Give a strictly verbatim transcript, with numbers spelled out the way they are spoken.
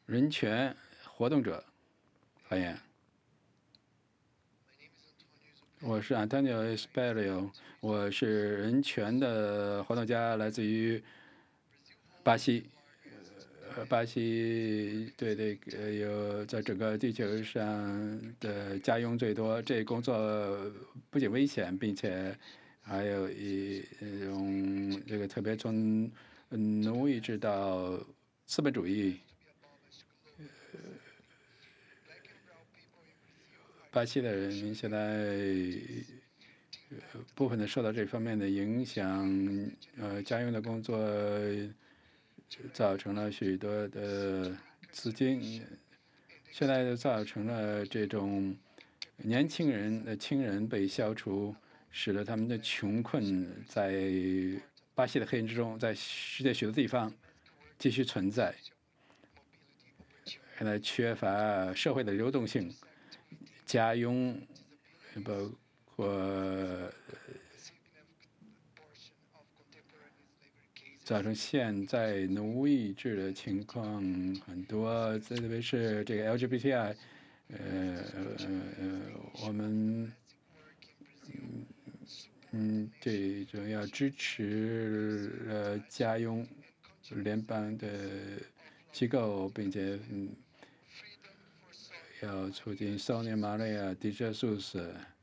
人权活动者发言。我是 Antonio Espelio，我是人权的活动家，来自于巴西。呃，巴西对这个有在整个地球上的家佣最多，这工作不仅危险，并且还有一种这个特别从奴役制到资本主义。巴西的人民现在部分的受到这方面的影响，呃，家用的工作造成了许多的资金，现在造成了这种年轻人的亲人被消除，使得他们的穷困在巴西的黑人之中，在世界许多地方继续存在。现在缺乏社会的流动性，家佣包括造成现在奴役制的情况很多，特别是这个 L G B T I， 呃呃，我们嗯这种要支持呃家佣联邦的机构，并且嗯要促进 Sonia Maria de Jesus